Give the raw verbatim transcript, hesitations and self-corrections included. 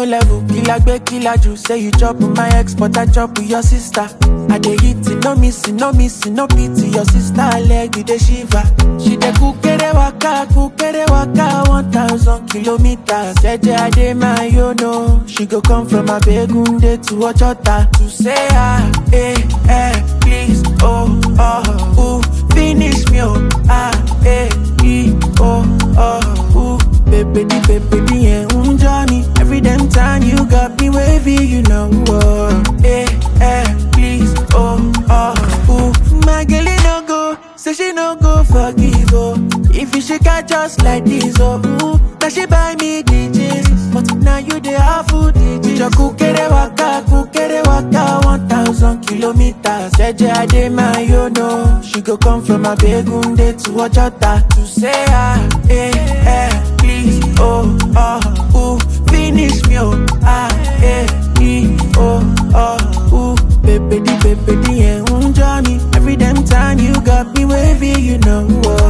no level. Killer be killer you say you chop with my ex, but I chop with your sister. I dey hit it, no missing, no missing, no pity. Your sister leg you dey shiver. She dey kukere waka, kukere waka, one thousand kilometers. Jeje ade my yo no. She go come from a Begunde to Ojota to say ah, eh, eh, please, oh, oh, ooh, finish me, oh, ah, eh, e, oh, oh, ooh, baby, di, baby, di, eh, um, Johnny. Every damn time you got me wavy, you know, oh, eh, eh, please, oh, oh, ooh, my girl, no go, say she no go forgive, oh, if you shake her just like this, oh, ooh, now she buy me D Js, but now you the half food D Js. With your kukere waka, kukere waka, one thousand kilometers. Jeje ade my yo no. She go come from a Begunde to Ojota to say ah, eh, eh, please, oh, oh, ooh, finish me, oh, ah, eh, e, oh, oh, ooh, baby, di, baby, di, eh, um, Johnny. Every damn time you got me wavy, you know, oh.